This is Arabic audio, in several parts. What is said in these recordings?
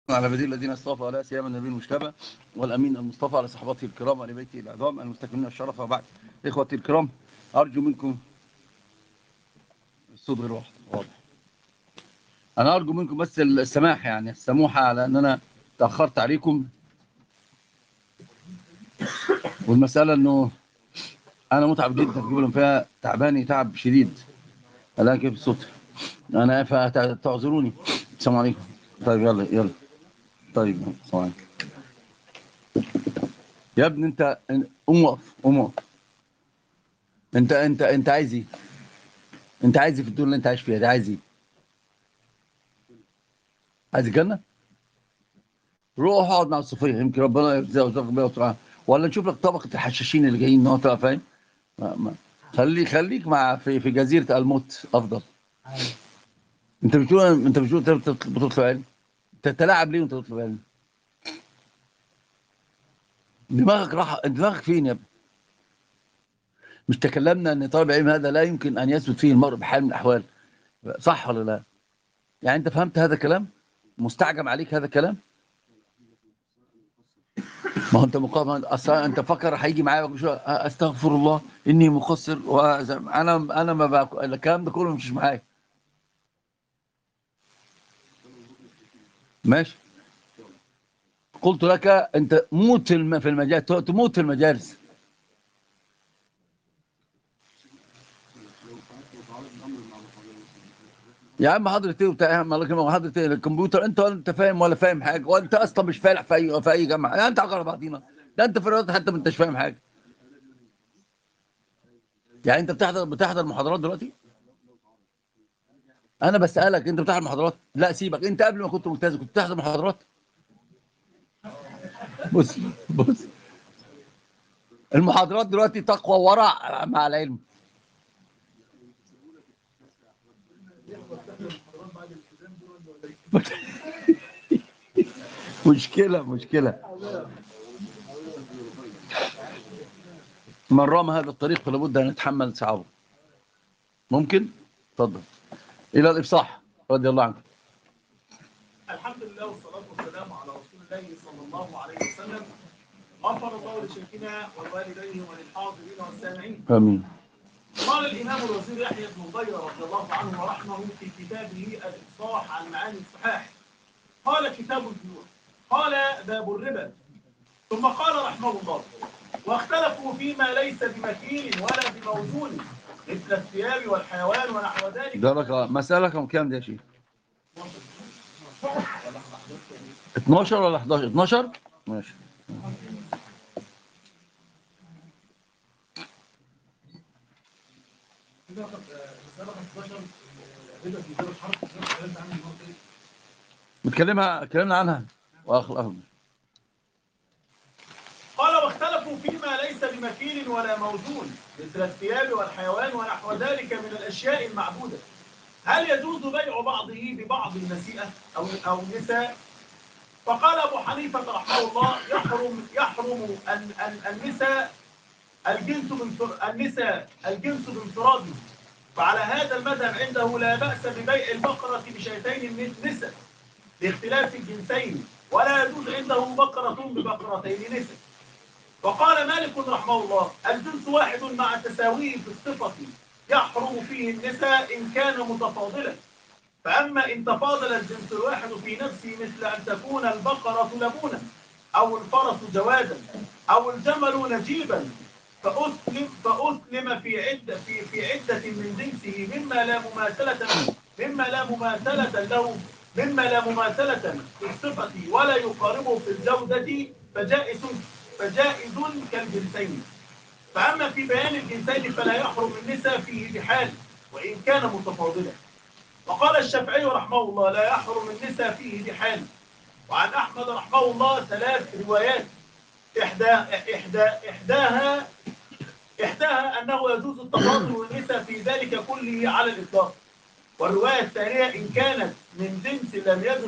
على بديل الذين اصطفى ولا سيما النبي المجتبى والامين المصطفى على صحابته الكرام وعلى بيته العظام المستكملين الشرف. وبعد اخوتي الكرام ارجو منكم الصوت غير واضح. انا ارجو منكم بس السماح، يعني السموحه على ان انا تاخرت عليكم، والمساله انه انا متعب جدا في جبل فيها، تعباني تعب شديد. الان كيف الصوت؟ انا تعذروني. السلام عليكم. طيب يلا طيب السلام عليكم. يا ابني انت قوم وقف. انت عايز ايه؟ انت عايز ايه في الدنيا اللي انت عايش فيها دي؟ عايز ايه؟ عايز الجنه؟ روح اقعد مع الصوفيه، يمكن ربنا يرزقك بيها وترعاها، ولا نشوف لك طبقه الحشاشين اللي جايين النهارده، فاهم؟ خليك مع في جزيره الموت افضل. انت بتقول بتطلب علم؟ انت تلاعب ليه وانت بتطلب علم؟ دماغك فين يا ابني؟ مش تكلمنا ان طالب العلم هذا لا يمكن ان يثبت فيه المرء بحال من الاحوال، صح ولا لا؟ يعني انت فهمت هذا الكلام؟ مستعجم عليك هذا الكلام؟ ما هو انت مقام اصلا، انت فكر هيجي معايا استغفر الله اني مقصر، انا ما الكلام ده كله مش معايا. ماشي. قلت لك انت موت في المجال، تموت في المجالس. يا عم حضرتك ايه وبتاع؟ حضرتك ايه الكمبيوتر؟ انت ولا انت فاهم ولا فاهم حاجه، وانت اصلا مش فالح في اي جامعه. يعني انت على بعضينا، ده انت في الرياضه حتى ما انتش فاهم حاجه. يعني انت بتحضر محاضرات دلوقتي؟ انا بسالك انت بتحضر محاضرات؟ لا سيبك، انت قبل ما كنت ملتزم كنت بتحضر محاضرات؟ بص، المحاضرات دلوقتي تقوى ورع مع العلم. مشكله. من رام هذا الطريق فلا بد ان يتحمل صعابه. ممكن؟ اتفضل. الى الافصاح رضي الله عنك. الحمد لله والصلاة والسلام على رسول الله صلى الله عليه وسلم. غفر الله لشيخنا ولوالديه وللحاضرين والسامعين. امين. قال الإمام الوزير يحيى بن ضير رضي الله عنه ورحمه في كتابه الإفصاح عن معاني الصحاح، قال كتاب البيوع، قال باب الربا، ثم قال رحمه الله: واختلفوا فيما ليس بمكين ولا بموزون مثل الثياب والحيوان ونحو ذلك. ده لك مسألة رقم كام ده يا شيخ؟ 12 ولا 11؟ 12 ماشي. اتكلمنا عنها واخر. قال: واختلفوا فيما ليس بمكين ولا موزون مثل الثياب والحيوان ونحو ذلك من الأشياء المعبودة، هل يجوز بيع بعضه ببعض النسيئة أو النساء؟ فقال أبو حنيفة رحمه الله: يحرم النساء الجنس بانفراده، فعلى هذا المذهب عنده لا بأس ببيع البقرة بشيتين نساء لاختلاف الجنسين، ولا يجوز عنده بقرة ببقرتين نساء. وقال مالك رحمه الله: الجنس واحد مع تساويه في الصفة، يحرم فيه النساء إن كان متفاضلا، فأما إن تفاضل الجنس الواحد في نفسه مثل أن تكون البقرة لبونا أو الفرس جوادا أو الجمل نجيبا فأسلم في عدة من جنسه مما لا مماثلة في الصفة ولا يقاربه في الجودة فجائز كالجنسين. فأما في بيان الجنسين فلا يحرم النساء فيه بحال وإن كان متفاضلا. وقال الشافعي رحمه الله: لا يحرم النساء فيه بحال. وعن أحمد رحمه الله 3 روايات، إحداها أنه يجوز التفاضل النساء في ذلك كله على الإطلاق، والرواية الثانية إن كانت من جنس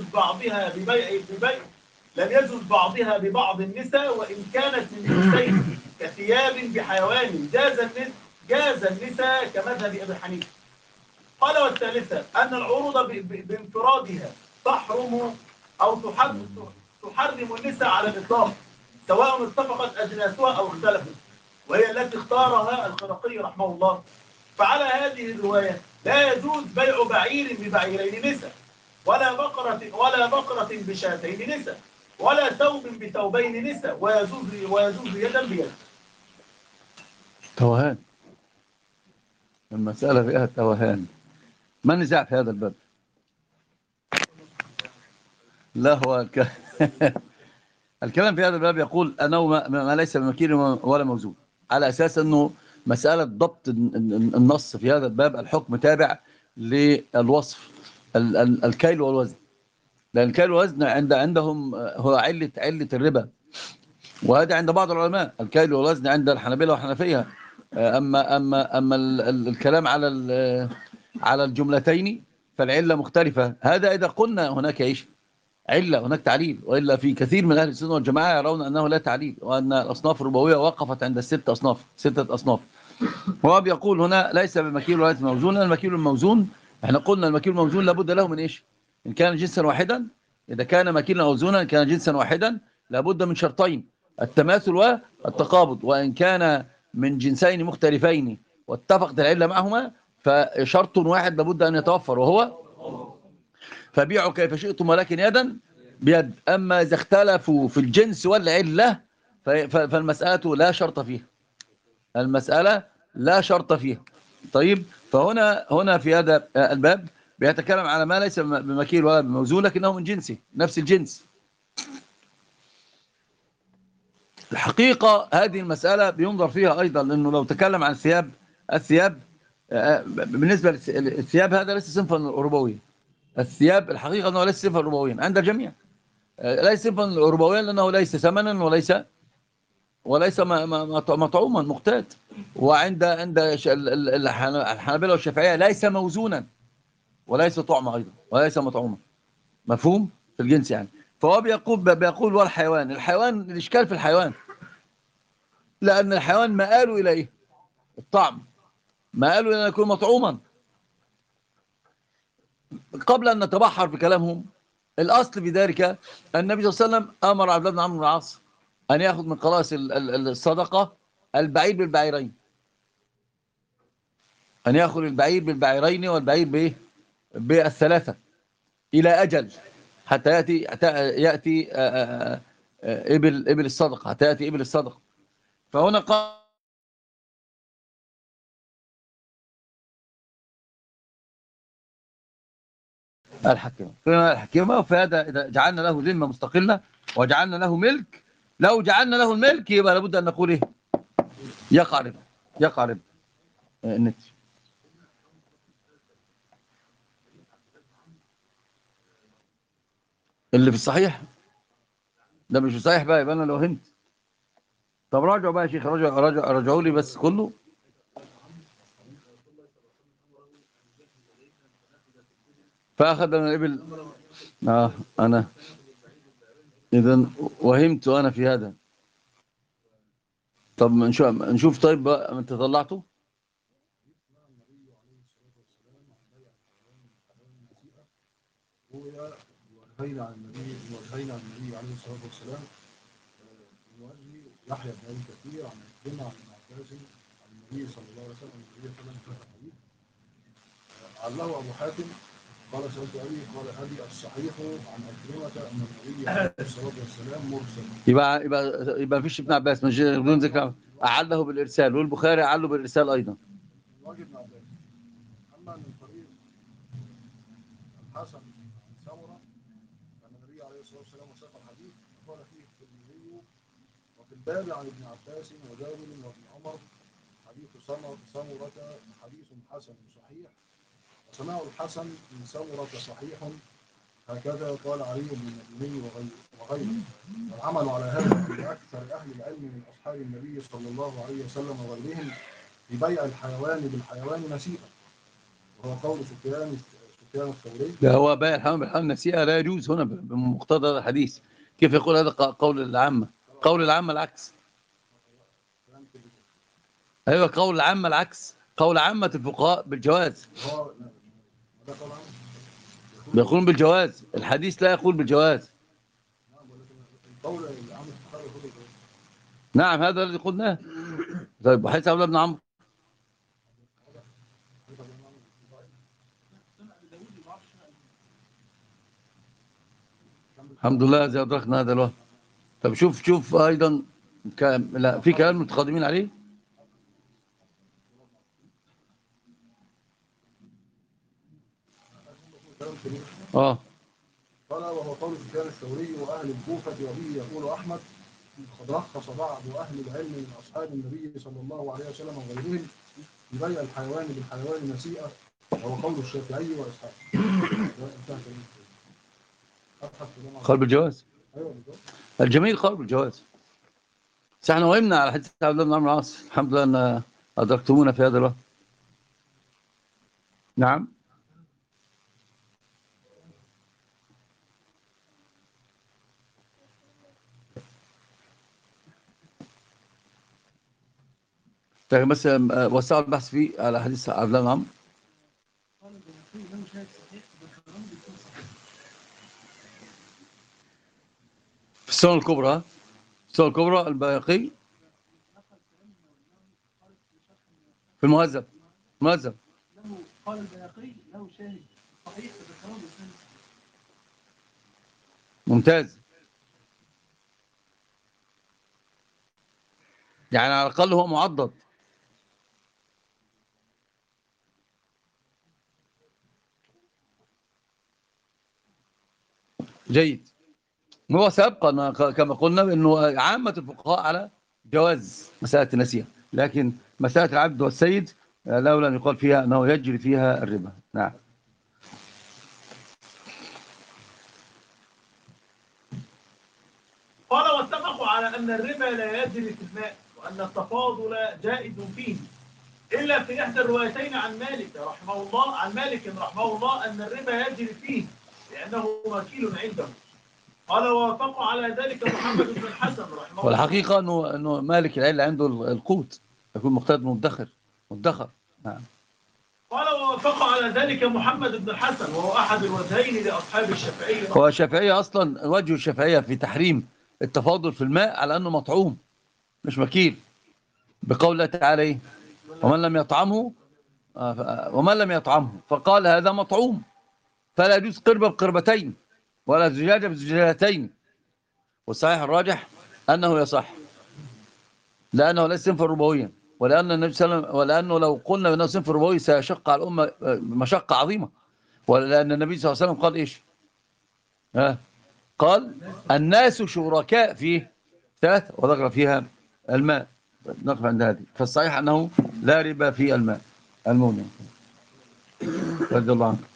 لم يجوز بعضها ببعض النساء، وإن كانت من جنسين كثياب بحيوان جاز النساء كمذهب أبي حنيفة. قال: والثالثة أن العروض بانفرادها تحرم أو تحرم النساء على الإطلاق سواء اتفقت أجناسها أو اختلفت، وهي التي اختارها الخرقي رحمه الله. فعلى هذه الرواية لا يجوز بيع بعير ببعيرين نساء، ولا بقرة بشاتين نساء، ولا ثوب بثوبين نساء، ويجوز يدا بيد. توهان، المسألة فيها توهان، ما النزاع في هذا الباب؟ لا هو الكلام في هذا الباب يقول أنه ما ليس بمكيل ولا موزون، على أساس أنه مسألة ضبط النص في هذا الباب الحكم تابع للوصف الكيل والوزن، لأن الكيل والوزن عندهم هو علة الربا، وهذا عند بعض العلماء. الكيل والوزن عند الحنابلة والحنفية. أما الكلام على الجملتين فالعلة مختلفة. هذا إذا قلنا هناك علة، هناك تعليل، وإلا في كثير من أهل السنة والجماعة يرون أنه لا تعليل، وأن الأصناف الربوية وقفت عند ستة أصناف. هو بيقول هنا ليس بمكيل ولا موزون. المكيل الموزون احنا قلنا المكيل الموزون لابد له من إيش؟ إن كان جنسا واحدا، إذا كان مكيلا موزونا إن كان جنسا واحدا لابد من شرطين: التماثل والتقابض. وإن كان من جنسين مختلفين واتفقت العلة معهما فشرط واحد لابد أن يتوفر، وهو فبيعوا كيف شئتم ولكن يدا بيد. أما إذا اختلفوا في الجنس والعلة فالمسألة لا شرط فيها، المسألة لا شرط فيها. طيب، فهنا في هذا الباب بيتكلم على ما ليس بمكيل ولا بموزون لكنه من جنسه، نفس الجنس. الحقيقة هذه المسألة بينظر فيها أيضا، لأنه لو تكلم عن الثياب بالنسبة للثياب هذا ليس صنفا ربويا. الثياب الحقيقة أنه ليس صنفا ربويا عند الجميع، ليس صنفا ربويا لأنه ليس ثمنا وليس مطعوما مقتات. وعند الحنابلة والشافعية ليس موزونا وليس طعما أيضا وليس مطعوما، مفهوم في الجنس يعني. فهو بيقول والحيوان، الإشكال في الحيوان لأن الحيوان ما قالوا إلى إيه؟ الطعم، ما قالوا إلى أن يكون مطعوما. قبل أن نتبحر في كلامهم، الأصل في ذلك النبي صلى الله عليه وسلم أمر عبد الله بن عمرو بن العاص أن يأخذ من قراص الصدقة البعير بالبعيرين، أن يأخذ البعير بالبعيرين والبعير بإيه؟ بالثلاثة إلى أجل حتى يأتي إبل الصدقة، حتى يأتي إبل الصدقة. فهنا قال الحكيمة فهذا إذا جعلنا له ذمة مستقلة وجعلنا له ملك، لو جعلنا له الملك يبقى لابد أن نقول إيه؟ يقع ربا النت. اللي في الصحيح ده مش صحيح بقى، يبقى أنا لو وهمت. طب راجعوا بقى يا شيخ، راجعوا لي بس كله. فأخذ من الإبل. أنا إذن وهمت أنا في هذا. طب نشوف طيب بقى، أنت طلعته. ونهينا عن النبي عليه الصلاة والسلام من وجه يحيى بن أبي كثير عن عكرمة عن ابن عباس عن النبي صلى الله عليه وسلم النبي صلى الله عليه وسلم حديث علّه أبو حاتم قال سألت أبي قال أبي الصحيح عن عكرمة أن النبي عليه الصلاة والسلام مرسل. يبقى مفيش ابن عباس مش بدون ذكر، أعله بالإرسال، والبخاري أعله بالإرسال أيضا. من وجه ابن عباس. أما من طريق الحسن عن سمرة أن النبي عليه الصلاة والسلام وساق الحديث قال فيه الترمذي وفي الباب عن ابن عباس وجابر وابن عمر حديث سمرة حديث حسن صحيح، وسماع الحسن من سمرة صحيح، هكذا قال علي بن المديني وغيره. والعمل على هذا عند أكثر أهل العلم من أصحاب النبي صلى الله عليه وسلم وغيرهم ببيع الحيوان بالحيوان نسيئة، وهو قول سفيان الثوري. ده هو بيع الحيوان بالحيوان نسيئة لا يجوز هنا بمقتضى هذا الحديث. كيف يقول هذا قول العامة؟ قول العامة العكس. أيوة، قول العامة العكس، قول عامة الفقهاء بالجواز. بيقولون بالجواز، الحديث لا يقول بالجواز. قول العام الصحابي كله. نعم هذا الذي قلناه. طيب وحديث عبد الله بن عمرو الحمد لله إذا أدركنا هذا الوقت. طب شوف أيضا لا في كلام متقدمين عليه. قال وهو قول سفيان الثوري واهل الكوفه وبه يقول احمد قد رخص بعض اهل العلم من اصحاب النبي صلى الله عليه وسلم وغيرهم ببيع الحيوان بالحيوان نسيئه، وهو قول الشافعي واسحاق. قال بالجواز. ايوه الجميل قال بالجواز. بس احنا وقمنا على حديث عبد الله بن عمرو العاص. الحمد لله ان ادركتمونا في هذا الوقت. نعم. لكن بس وسعوا البحث فيه على حديث عبد الله بن عمرو. في السنة الكبرى، السنة الكبرى البيهقي في المهذب. له قال البيهقي له شاهد صحيح بالكلام الثاني. ممتاز. يعني على الأقل هو معضد. جيد. هو سيبقى كما قلنا انه عامة الفقهاء على جواز مسألة النسيئة، لكن مسألة العبد والسيد لولا أن يقال فيها أنه يجري فيها الربا. نعم. قال واتفقوا على أن الربا لا يجري في الماء وأن التفاضل جائز فيه إلا في إحدى الروايتين عن مالك رحمه الله أن الربا يجري فيه لأنه وكيل عنده. قال ووافقوا على ذلك محمد بن الحسن رحمه الله. والحقيقة أنه مالك العلة عنده القوت يكون مقتضى مدخر. نعم. قال ووافقوا على ذلك محمد بن الحسن وهو أحد الوجهين لأصحاب الشافعية. هو الشافعية أصلا وجه الشافعية في تحريم التفاضل في الماء على أنه مطعوم مش مكيل، بقول الله تعالى ومن لم يطعمه فقال هذا مطعوم فلا يجوز قربة بقربتين ولا زجاجة بزجاجتين. والصحيح الراجح أنه يصح لأنه ليس صنفا ربويا، ولأن النبي صلى الله عليه وسلم ولأنه لو قلنا بأنه صنف ربوي سيشق على الأمة مشقة عظيمة. ولأن النبي صلى الله عليه وسلم قال إيش؟ قال الناس شركاء فيه ثلاثة وذكر فيها الماء. نقف عند هذه. فالصحيح أنه لا ربا في الماء المؤمن. رضي الله عنه.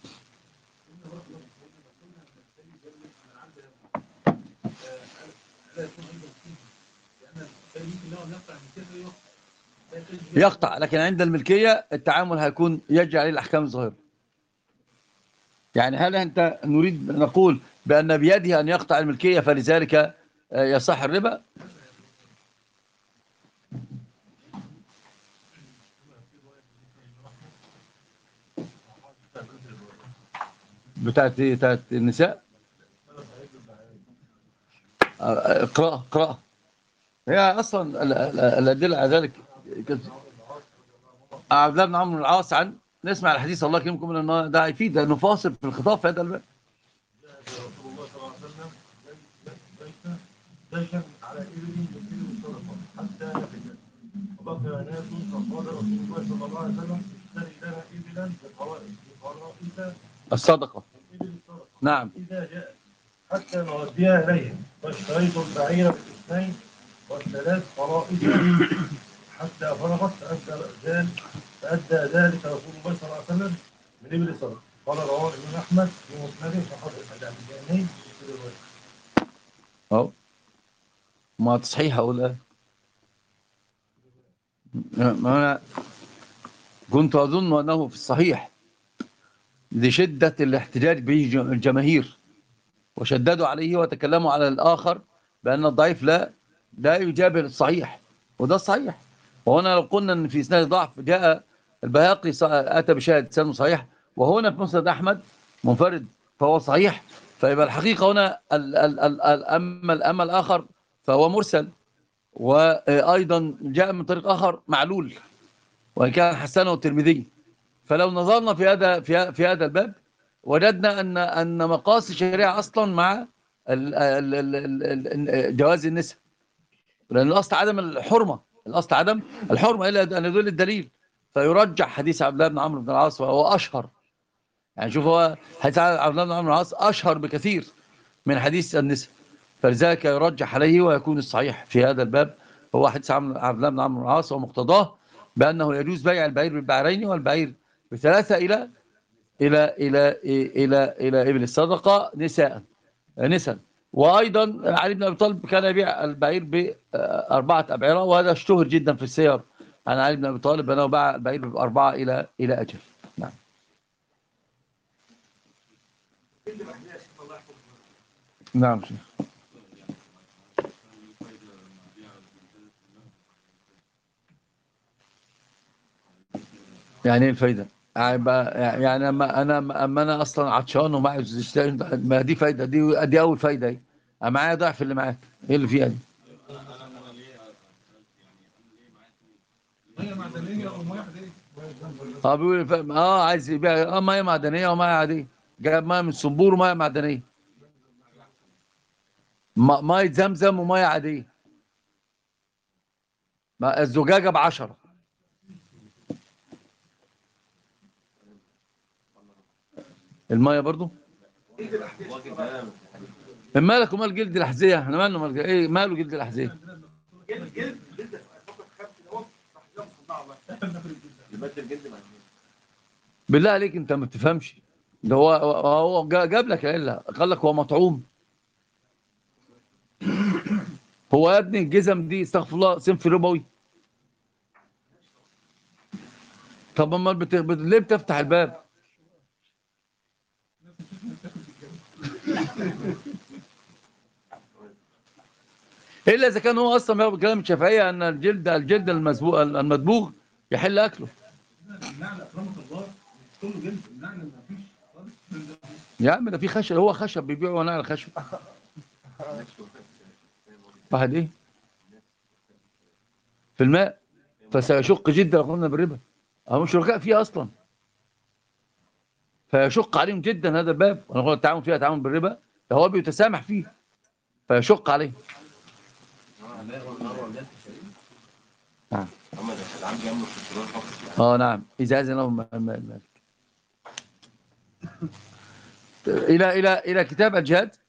يقطع، لكن عند الملكية التعامل هيكون يجري عليه الأحكام الظاهرة. يعني هل أنت نريد نقول بأن بيده أن يقطع الملكية فلذلك يصح الربا؟ بتاعت النساء. اقرأ. هي أصلا الأدلة على ذلك عبد الله بن عمرو العاص عن نسمع الحديث الله يكرمكم ان ده هيفيد لانه فاصل في الخطاب في هذا الباب. رسول الله صلى الله عليه وسلم بيتا على ابل يسير الصدقه حتى نفذت وبقي ناس فقال رسول الله صلى الله عليه وسلم اشتري لنا ابلا بقرائس الصدقه. نعم. اذا جاءت حتى نوديها اليهم فاشتريت البعير بالاثنين والثلاث قرائس حتى فرغت فأدى ذلك رسول الله صلى الله عليه وسلم من ابن صدقه. قال رواه الإمام أحمد في مسنده فقد الحديث الجانين في الرواية. ما تصحيح هؤلاء. أنا كنت أظن أنه في الصحيح لشدة الاحتجاج به الجماهير وشددوا عليه وتكلموا على الآخر بأن الضعيف لا يجابه الصحيح، وده الصحيح. وهنا لو قلنا أن في إسناد ضعف جاء البيهقي أتى بشاهد سند صحيح، وهنا في مسند أحمد منفرد فهو صحيح، فيبقى الحقيقة هنا أما الآخر فهو مرسل، وأيضا جاء من طريق آخر معلول وإن كان حسنه الترمذي. فلو نظرنا في هذا الباب وجدنا أن مقاصد الشريعة أصلا مع جواز النساء، لأن الأصل عدم الحرمة، الأصل عدم الحرمة إلا أن يدل الدليل. فيرجح حديث عبد الله بن عمرو بن العاص وهو أشهر، يعني شوف هو حديث عبد الله بن عمرو بن العاص أشهر بكثير من حديث النساء، فلذلك يرجح عليه ويكون الصحيح في هذا الباب هو حديث عبد الله بن عمرو بن العاص، ومقتضاه بأنه يجوز بيع البعير بالبعرين والبعير بثلاثة إلى إبل الصدقة نساء. وأيضا علي بن أبي طالب كان يبيع البعير بأربعة أبعرة، وهذا اشتهر جدا في السير عن علي بن أبي طالب أنه باع البعير بأربعة إلى أجل. نعم. نعم شيخ. يعني ايه الفايدة؟ يعني اما انا اصلا عطشان ومعي ما دي فايدة، دي اول فايدة اهي. معايا ضعف اللي معاك، ايه اللي فيها دي؟ ميه معدنيه او ميه عاديه. بيقول عايز يبيع ميه معدنية وميه عادية، جاب ميه من صنبور وميه معدنية، ميه زمزم وميه عادية، الزجاجة ب10. الميه برضو مالك ومال جلد الأحذية؟ احنا مالنا مال ايه ماله جلد الأحذية؟ بالله عليك انت ما بتفهمش. ده هو جاب لك الا قال لك هو مطعوم. هو يا ابني الجزم دي استغفر الله صنف ربوي. طب امال ليه بتفتح الباب؟ الا اذا كان هو اصلا بكلام الشافعيه ان الجلد المدبوغ يحل اكله. النعل اكرمك الله كله جلد، النعل ما فيش خالص. يا عم ده في خشب، هو خشب بيبيعوا نعل خشب. واحد ايه في الماء فسيشق جدا لو قلنا بالربا، هم شركاء فيه اصلا، فيشق عليهم جدا هذا الباب. ونقول التعاون فيها تعاون بالربا، ده هو بيتسامح فيه فيشق عليه. نعم. نعم إذا أذن لهم المالك. إلى كتاب الجهاد.